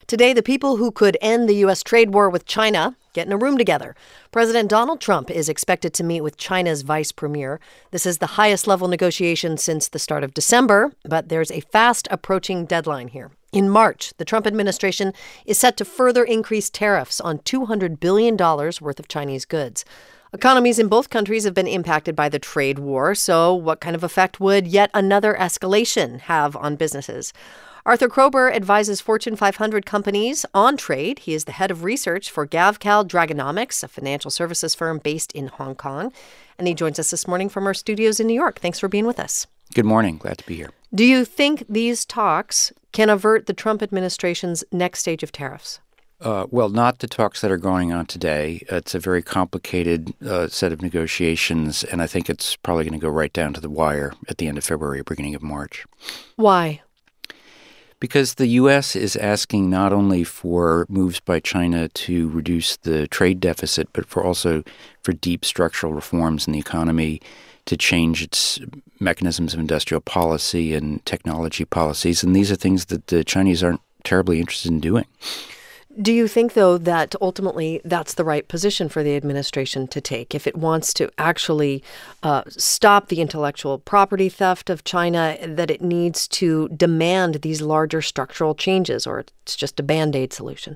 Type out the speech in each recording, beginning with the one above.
Today, the people who could end the U.S. trade war with China get in a room together. President Donald Trump is expected to meet with China's vice premier. This is the highest level negotiation since the start of December, but there's a fast approaching deadline here. In March, the Trump administration is set to further increase tariffs on $200 billion worth of Chinese goods. Economies in both countries have been impacted by the trade war, so what kind of effect would yet another escalation have on businesses? Arthur Krober advises Fortune 500 companies on trade. He is the head of research for Gavekal Dragonomics, a financial services firm based in Hong Kong. And he joins us this morning from our studios in New York. Thanks for being with us. Good morning. Glad to be here. Do you think these talks can avert the Trump administration's next stage of tariffs? Well, not the talks that are going on today. It's a very complicated set of negotiations, and I think it's probably going to go right down to the wire at the end of February, beginning of March. Why? Because the U.S. is asking not only for moves by China to reduce the trade deficit, but also for deep structural reforms in the economy to change its mechanisms of industrial policy and technology policies. And these are things that the Chinese aren't terribly interested in doing. Do you think, though, that ultimately that's the right position for the administration to take if it wants to actually stop the intellectual property theft of China, that it needs to demand these larger structural changes, or it's just a Band-Aid solution?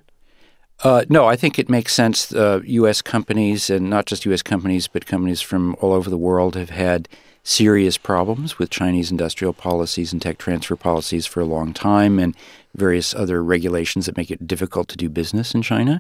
No, I think it makes sense. U.S. companies, and not just U.S. companies, but companies from all over the world have had serious problems with Chinese industrial policies and tech transfer policies for a long time, and various other regulations that make it difficult to do business in China.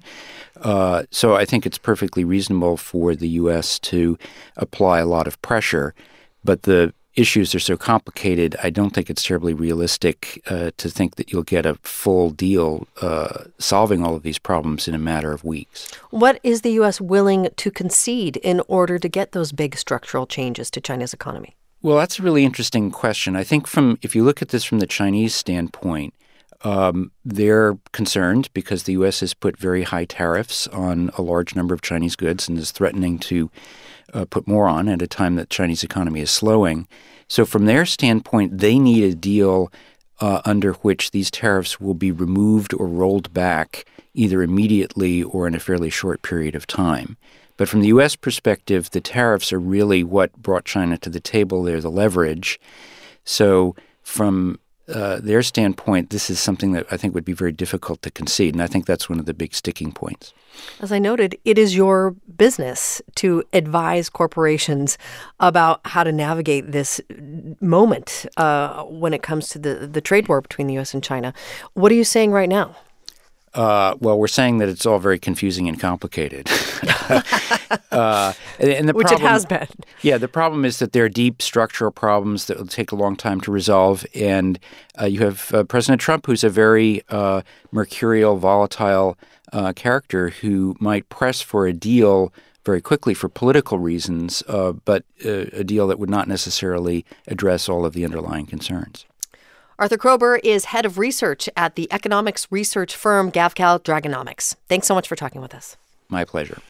So I think it's perfectly reasonable for the U.S. to apply a lot of pressure, but the issues are so complicated, I don't think it's terribly realistic to think that you'll get a full deal solving all of these problems in a matter of weeks. What is the U.S. willing to concede in order to get those big structural changes to China's economy? Well, that's a really interesting question. I think if you look at this from the Chinese standpoint, they're concerned because the U.S. has put very high tariffs on a large number of Chinese goods and is threatening to put more on at a time that Chinese economy is slowing. So from their standpoint, they need a deal under which these tariffs will be removed or rolled back either immediately or in a fairly short period of time. But from the U.S. perspective, the tariffs are really what brought China to the table. They're the leverage. So from their standpoint, this is something that I think would be very difficult to concede, and I think that's one of the big sticking points. As I noted, it is your business to advise corporations about how to navigate this moment when it comes to the trade war between the U.S. and China. What are you saying right now? Well, we're saying that it's all very confusing and complicated. Which it has been. Yeah, the problem is that there are deep structural problems that will take a long time to resolve. And you have President Trump, who's a very mercurial, volatile character who might press for a deal very quickly for political reasons, but a deal that would not necessarily address all of the underlying concerns. Arthur Krober is head of research at the economics research firm Gavekal Dragonomics. Thanks so much for talking with us. My pleasure.